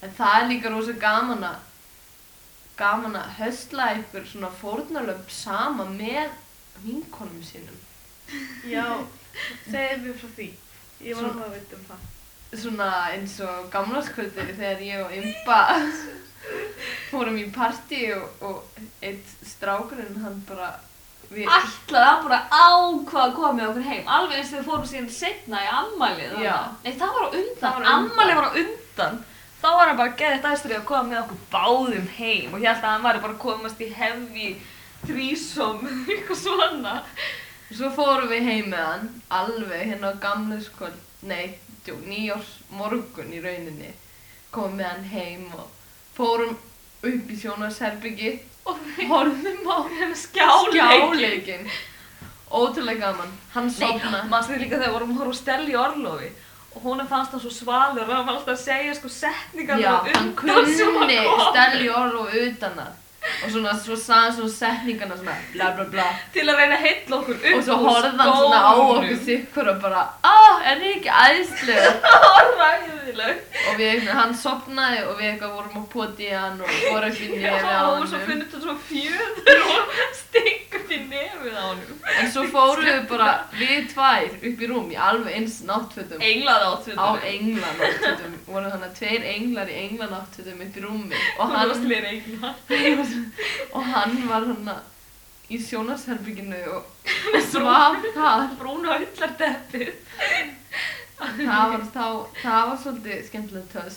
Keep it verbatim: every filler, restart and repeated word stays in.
En það er líka rosa gaman að gaman að höstla ykkur svona fórnarlömb sama með vinkonum sínum. Já, segðu mér frá því. Ég var alveg að veit um það. Svona eins og gamlárskvöldi þegar ég og Imba fórum í partí og, og eitt strákurinn hann bara við... Ætlaði hann bara ákvað að koma með okkur heim, alveg eins og við fórum síðan seinna í ammælið. Já. Nei, það var á undan, Það var á undan. ammælið var á undan. Þá var hann bara geðið æstur í að koma með okkur báðum heim og ég held að hann væri bara að komast í heavy threesome, eitthvað svona. Svo fórum við heim með hann, alveg hérna á gamlárskvöld, nei, djú, nýjársmorgun í rauninni. Komum með hann heim og fórum upp í sjónvarpsherbergi Og horfðum á skjáleikinn. skjáleikinn. Ótrúlega gaman. Hann Nei, sofnaði. maður sér líka þegar við vorum að horfa á Stellu í orlofi og honum fannst hann svo svalur og hann var alltaf að segja sko setningar Já, á hann kunni Stellu í orlofi utan að. Og svona, svo sagði hann svona setningarna svona bla bla bla. til að reyna að heilla okkur upp Og svo úr horfði hann svona á skónum. okkur sikkur og bara ah, er ég ekki æðislegur? Það var ræðileg. Og við, hann sofnaði og við eitthvað vorum að poti í hann og voru upp í nefið á Já, og svo honum. finnum þetta svo fjöður og stinga upp í nefið á honum. En svo fórum við bara, við tvær upp í rúm í alveg eins náttfötum. Englað átfötum. Á englanáttfötum, voru þannig að tveir englar í englanáttfötum upp í rúmi. Og Og hann, hann englar. og hann var hann í sjónvarpsherberginu og, og svaf þar. Brúna ullarteppið. Það var, þá, það var svolítið skemmtilegt töst.